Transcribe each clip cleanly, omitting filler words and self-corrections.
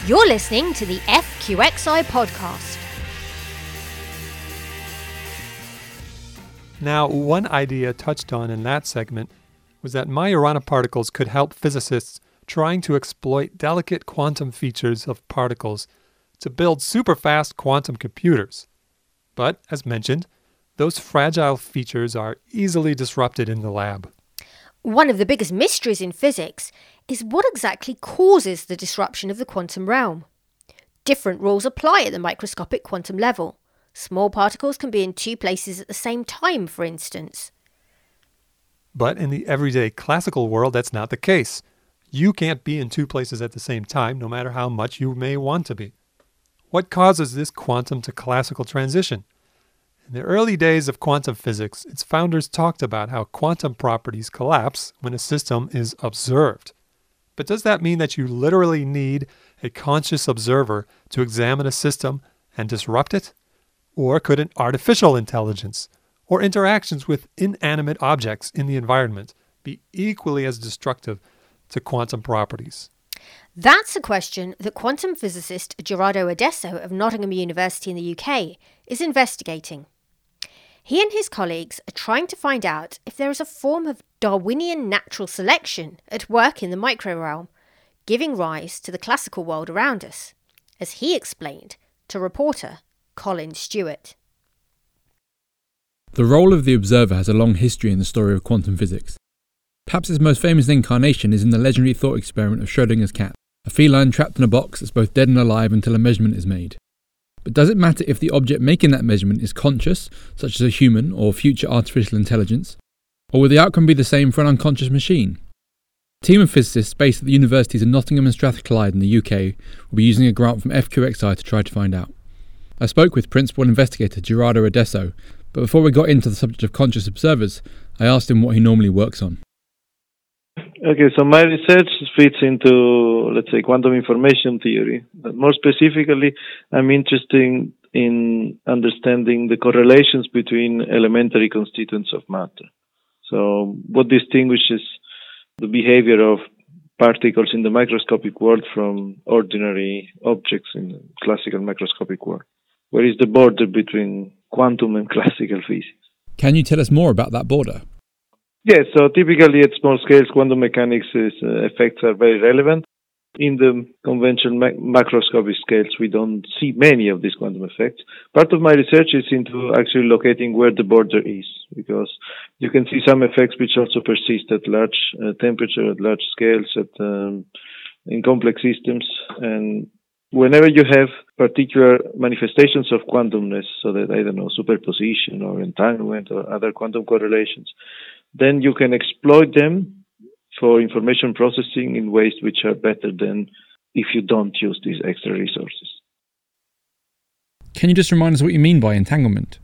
You're listening to the FQXI podcast. Now, one idea touched on in that segment was that Majorana particles could help physicists trying to exploit delicate quantum features of particles to build superfast quantum computers. But, as mentioned, those fragile features are easily disrupted in the lab. One of the biggest mysteries in physics is what exactly causes the disruption of the quantum realm. Different rules apply at the microscopic quantum level. Small particles can be in two places at the same time, for instance. But in the everyday classical world, that's not the case. You can't be in two places at the same time, no matter how much you may want to be. What causes this quantum to classical transition? In the early days of quantum physics, its founders talked about how quantum properties collapse when a system is observed. But does that mean that you literally need a conscious observer to examine a system and disrupt it? Or could an artificial intelligence or interactions with inanimate objects in the environment be equally as destructive to quantum properties? That's a question that quantum physicist Gerardo Adesso of Nottingham University in the UK is investigating. He and his colleagues are trying to find out if there is a form of Darwinian natural selection at work in the microrealm, giving rise to the classical world around us, as he explained to reporter Colin Stewart. The role of the observer has a long history in the story of quantum physics. Perhaps its most famous incarnation is in the legendary thought experiment of Schrödinger's cat, a feline trapped in a box that's both dead and alive until a measurement is made. But does it matter if the object making that measurement is conscious, such as a human or future artificial intelligence? Or will the outcome be the same for an unconscious machine? A team of physicists based at the universities of Nottingham and Strathclyde in the UK will be using a grant from FQXI to try to find out. I spoke with principal investigator Gerardo Adesso, but before we got into the subject of conscious observers, I asked him what he normally works on. Okay, so my research fits into, let's say, quantum information theory. But more specifically, I'm interested in understanding the correlations between elementary constituents of matter. So what distinguishes the behavior of particles in the microscopic world from ordinary objects in the classical microscopic world? Where is the border between quantum and classical physics? Can you tell us more about that border? Yes, so typically at small scales, quantum mechanics effects are very relevant. In the conventional macroscopic scales, we don't see many of these quantum effects. Part of my research is into actually locating where the border is, because you can see some effects which also persist at large temperature, at large scales, in complex systems. And whenever you have particular manifestations of quantumness, so that, superposition or entanglement or other quantum correlations, then you can exploit them for information processing in ways which are better than if you don't use these extra resources. Can you just remind us what you mean by entanglement?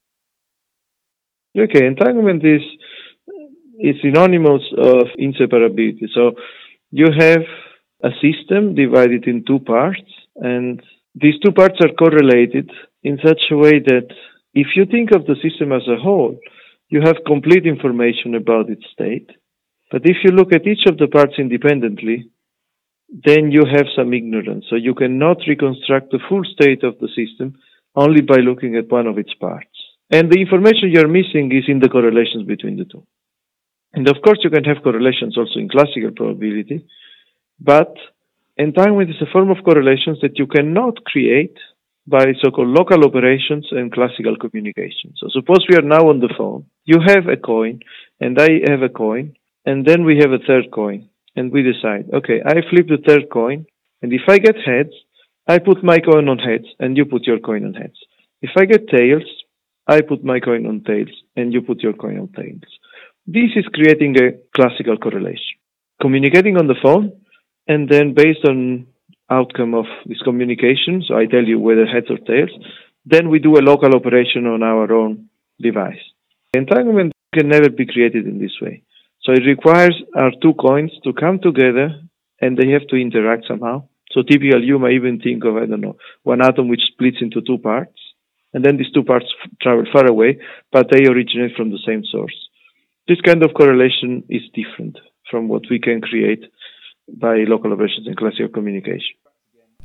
Okay, entanglement is synonymous of inseparability. So you have a system divided in two parts, and these two parts are correlated in such a way that if you think of the system as a whole, you have complete information about its state. But if you look at each of the parts independently, then you have some ignorance. So you cannot reconstruct the full state of the system only by looking at one of its parts. And the information you're missing is in the correlations between the two. And of course, you can have correlations also in classical probability, but entanglement is a form of correlations that you cannot create by so-called local operations and classical communication. So suppose we are now on the phone. You have a coin, and I have a coin, and then we have a third coin, and we decide, okay, I flip the third coin, and if I get heads, I put my coin on heads, and you put your coin on heads. If I get tails, I put my coin on tails, and you put your coin on tails. This is creating a classical correlation. Communicating on the phone, and then based on outcome of this communication, so I tell you whether heads or tails, then we do a local operation on our own device. Entanglement can never be created in this way. So it requires our two coins to come together, and they have to interact somehow. So typically you may even think of, one atom which splits into two parts, and then these two parts travel far away, but they originate from the same source. This kind of correlation is different from what we can create by local operations and classical communication.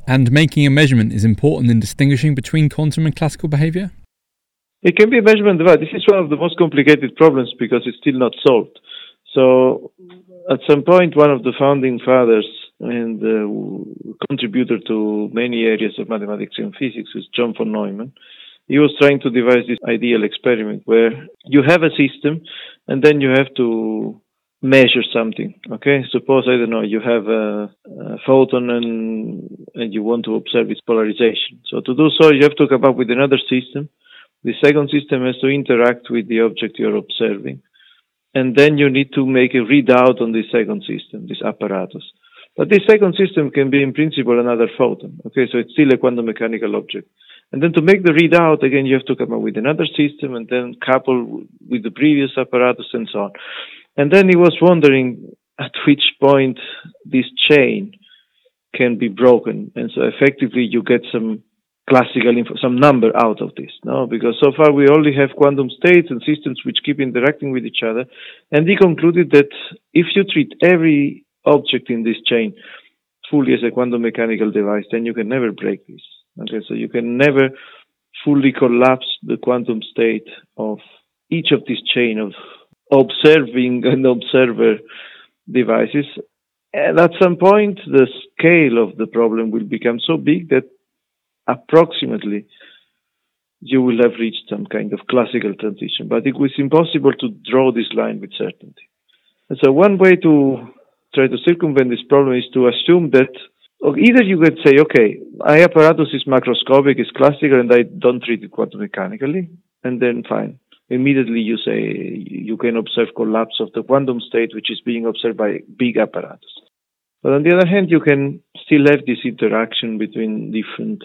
And making a measurement is important in distinguishing between quantum and classical behavior? It can be a measurement device. This is one of the most complicated problems because it's still not solved. So at some point, one of the founding fathers and contributor to many areas of mathematics and physics is John von Neumann. He was trying to devise this ideal experiment where you have a system and then you have to measure something. Okay, suppose, I don't know, you have a photon and you want to observe its polarization. So to do so, you have to come up with another system. The second system has to interact with the object you're observing. And then you need to make a readout on this second system, this apparatus. But this second system can be in principle another photon. Okay, so it's still a quantum mechanical object. And then to make the readout, again, you have to come up with another system and then couple with the previous apparatus and so on. And then he was wondering at which point this chain can be broken. And so effectively you get some classical some number out of this, no? Because so far we only have quantum states and systems which keep interacting with each other. And he concluded that if you treat every object in this chain fully as a quantum mechanical device, then you can never break this. Okay, so you can never fully collapse the quantum state of each of this chain of observing and observer devices. And at some point, the scale of the problem will become so big that approximately you will have reached some kind of classical transition. But it was impossible to draw this line with certainty. And so one way to try to circumvent this problem is to assume that either you could say, okay, my apparatus is macroscopic, is classical, and I don't treat it quantum mechanically, and then fine. Immediately you say you can observe collapse of the quantum state, which is being observed by big apparatus. But on the other hand, you can still have this interaction between different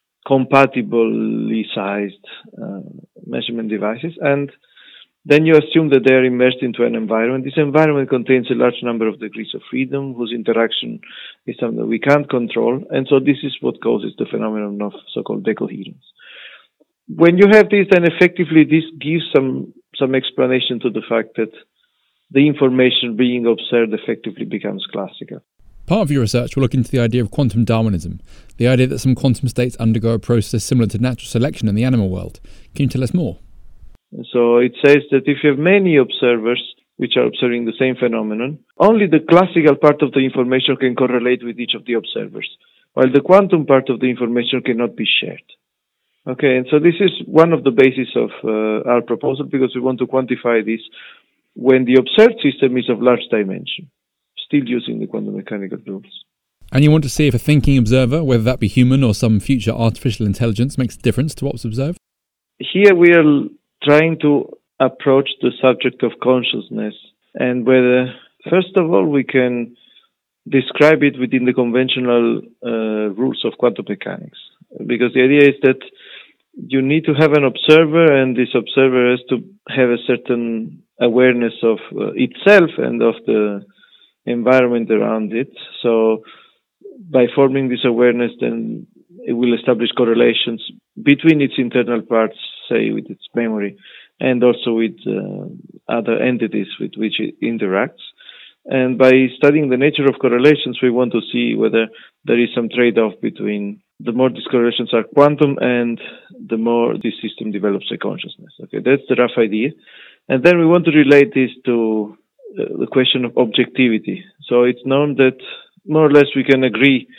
compatibly sized measurement devices, and then you assume that they are immersed into an environment. This environment contains a large number of degrees of freedom, whose interaction is something that we can't control, and so this is what causes the phenomenon of so-called decoherence. When you have this, then effectively this gives some explanation to the fact that the information being observed effectively becomes classical. Part of your research will look into the idea of quantum Darwinism, the idea that some quantum states undergo a process similar to natural selection in the animal world. Can you tell us more? So it says that if you have many observers which are observing the same phenomenon, only the classical part of the information can correlate with each of the observers, while the quantum part of the information cannot be shared. Okay, and so this is one of the bases of our proposal, because we want to quantify this when the observed system is of large dimension, still using the quantum mechanical rules. And you want to see if a thinking observer, whether that be human or some future artificial intelligence, makes a difference to what's observed? Here we are trying to approach the subject of consciousness, and whether, first of all, we can describe it within the conventional rules of quantum mechanics. Because the idea is that you need to have an observer, and this observer has to have a certain awareness of itself and of the environment around it. So by forming this awareness, then it will establish correlations between its internal parts, say with its memory, and also with other entities with which it interacts. And by studying the nature of correlations, we want to see whether there is some trade-off between the more these correlations are quantum and the more this system develops a consciousness. Okay, that's the rough idea. And then we want to relate this to the question of objectivity. So it's known that more or less we can agree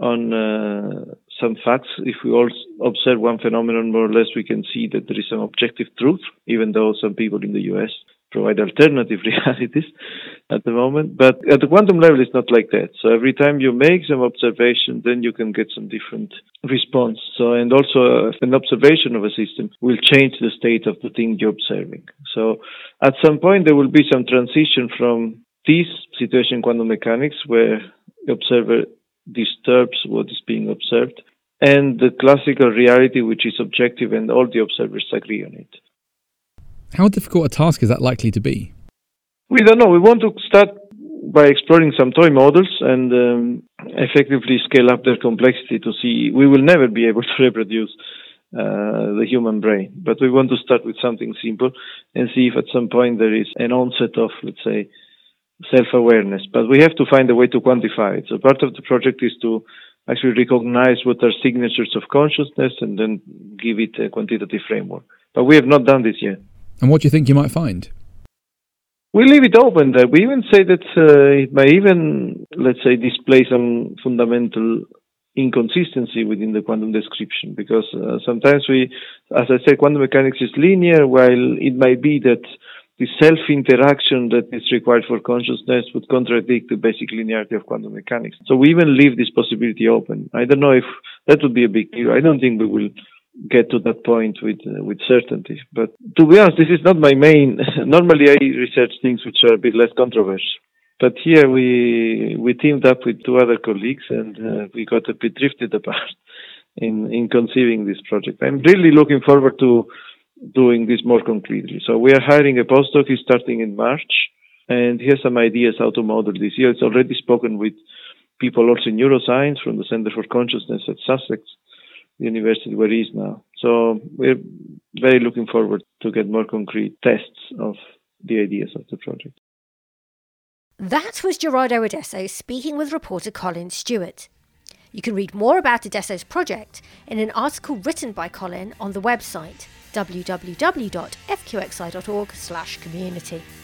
on some facts. If we all observe one phenomenon, more or less we can see that there is some objective truth, even though some people in the US provide alternative realities at the moment. But at the quantum level, it's not like that. So every time you make some observation, then you can get some different response. So, and also an observation of a system will change the state of the thing you're observing. So at some point, there will be some transition from this situation in quantum mechanics, where the observer disturbs what is being observed, and the classical reality, which is objective and all the observers agree on it. How difficult a task is that likely to be? We don't know. We want to start by exploring some toy models and effectively scale up their complexity to see. We will never be able to reproduce the human brain, but we want to start with something simple and see if at some point there is an onset of, let's say, self-awareness. But we have to find a way to quantify it. So part of the project is to actually recognize what are signatures of consciousness and then give it a quantitative framework. But we have not done this yet. And what do you think you might find? We leave it open there. We even say that it may even, let's say, display some fundamental inconsistency within the quantum description, because sometimes as I say, quantum mechanics is linear, while it might be that the self-interaction that is required for consciousness would contradict the basic linearity of quantum mechanics. So we even leave this possibility open. I don't know if that would be a big deal. I don't think we will get to that point with certainty. But to be honest, this is not my main. Normally, I research things which are a bit less controversial. But here we teamed up with two other colleagues, and we got a bit drifted apart in conceiving this project. I'm really looking forward to doing this more concretely. So we are hiring a postdoc. He's starting in March, and he has some ideas how to model this. He has already spoken with people also in neuroscience from the Center for Consciousness at Sussex University, where he is now. So we're very looking forward to get more concrete tests of the ideas of the project. That was Gerardo Adesso speaking with reporter Colin Stewart. You can read more about Adesso's project in an article written by Colin on the website www.fqxi.org/community.